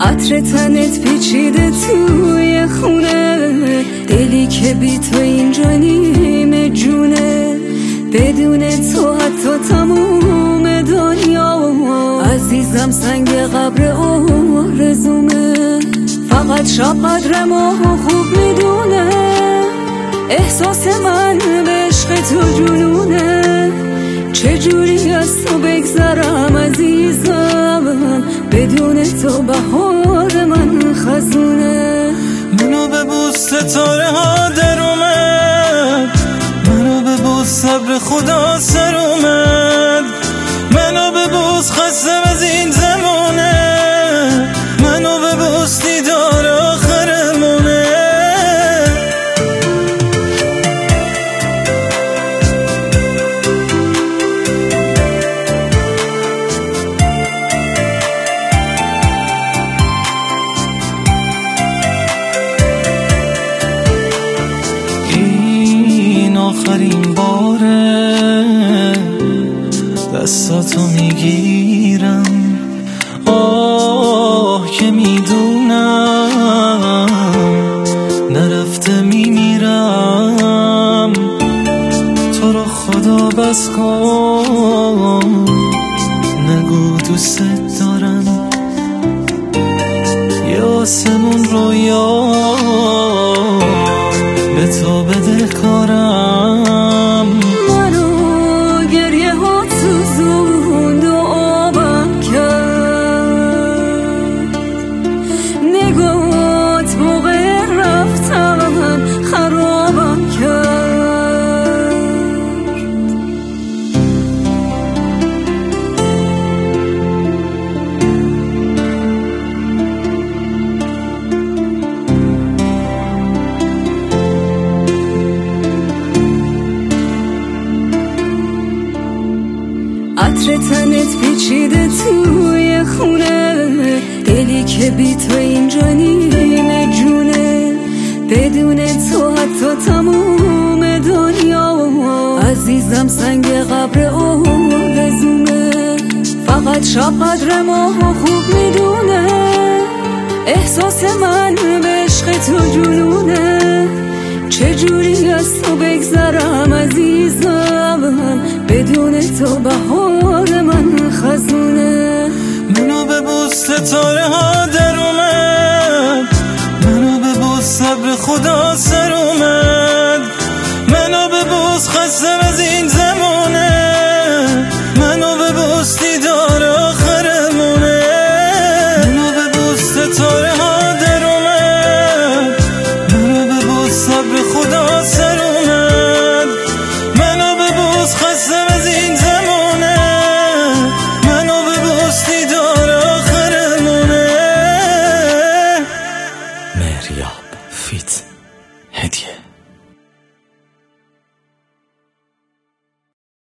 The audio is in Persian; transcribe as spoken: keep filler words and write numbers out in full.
عطر تنت پیچیده توی خونه، دلی که بی تو اینجا نیمه جونه. بدون تو حتی تموم دنیا عزیزم سنگ قبر آرزومه. فقط شب قدر ما خوب میدونه، احساس من به عشق تو جنونه. چجوری از تو بگذرم عزیزم، بدون تو بهار من خزونه. منو ببوس ستاره ها در اومد، منو ببوس صبر خدا سر اومد. منو ببوس خستم از این زمونه، منو ببوس دیدار آخرمونه. آخرین باره دستاتو میگیرم، آه که میدونم نرفته میمیرم. تو رو خدا بس کن، نگو دوست دارم. یه آسمون رویا به تو بده کارم. منو گریه ها سوزوند و آبم کرد، نگات موقع رفتم خرابم کرد. عطر تنت پیچیده توی خونه، دلی که بی تو اینجا نیمه جونه. بدون تو حتی تموم دنیا عزیزم سنگ قبر آرزومه. فقط شب قدر ما خوب میدونه، احساس من به عشق تو جنونه. چجوری از تو بگذرم عزیزم، بدون تو بهار من خزونه. منو ببوس ستاره ها در اومد، منو ببوس صبر خدا سر اومد. منو ببوس خستم از این